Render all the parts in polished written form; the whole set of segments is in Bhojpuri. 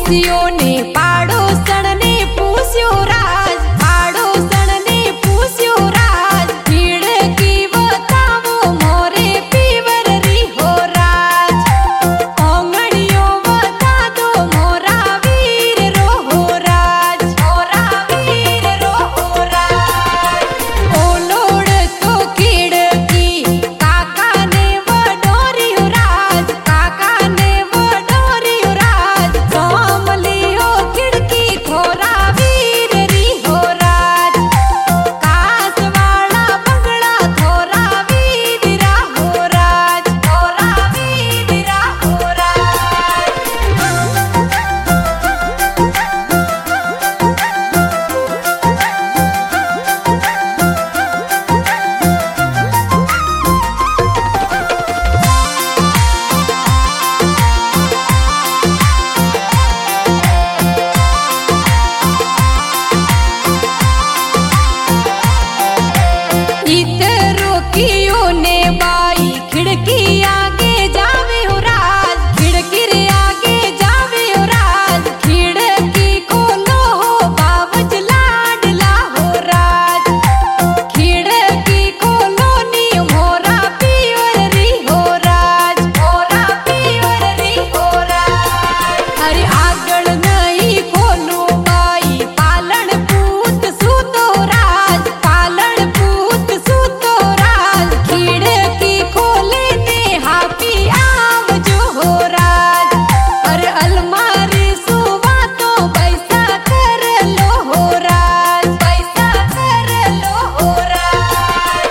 पूछियो ने पाड़ोसन ने पूछ्यो राज, पाड़ोसन ने पूछ्यो राज, खिड़की बतावो मोरे पीवर री हो राज, ओंगड़ियों बता दो मोरा वीर रो हो राज, मोरा वीर रो हो राज। ओ लोड़ तो खिड़की काका ने वडोरियो राज, काका ने वडोरियो राज, सोमलियो खिड़की खोरा वीर री हो राज, कास वाला बंगड़ा थोरा वीरा हो राज, थोरा वीरा हो राज। इतरो कियो ने बाई खिड़की आगे जावे हो राज, खिड़की रे आगे जावे हो राज, खिड़की खोलो हो बाबज लाडला हो राज, खिड़की खोलो नी मोरा पीवर री हो राज, मोरा पीवर री हो राज। अरे आगळ नहीं खोलो बाई पालन पूत सूतो राज, पालन पूत सूतो राज, खिड़की खोले ने हापी आवजो हो राज, अरे अलमारी सुवा तो पैसा कर लो हो राज, पैसा कर लो हो राज।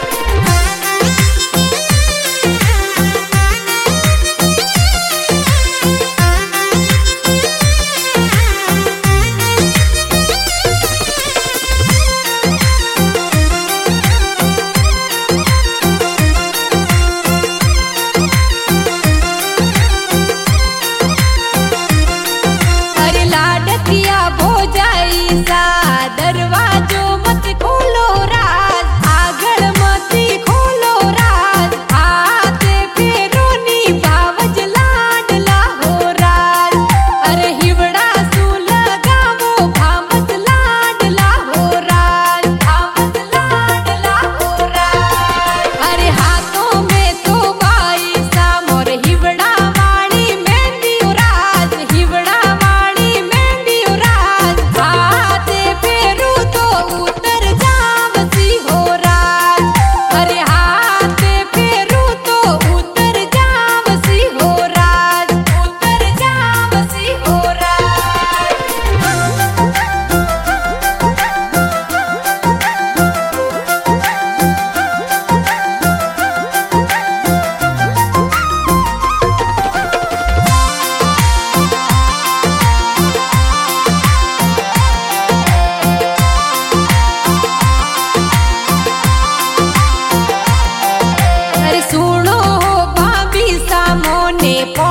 अरे लाडकिया भोजाई सा दरवाजो मत खोलो राज, आगळ मत खोलो राज, हाथे फेरो नी बावज लाडला हो राज, अरे हिवड़ा सु लगावो भामत लाडला हो राज, भामत लाडला हो राज। अरे हाथों में तो बाई सा मोर हिवड़ा वाली मेहंदी हो राज, हिवड़ा वाली मेहंदी हो राज, हाथे फेरू तो उतर जावसी हो राज, अरे हाथे फेरू तो उतर जावसी हो राज, उतर जावसी हो राज। अरे सुनो हो भाभी सा मोने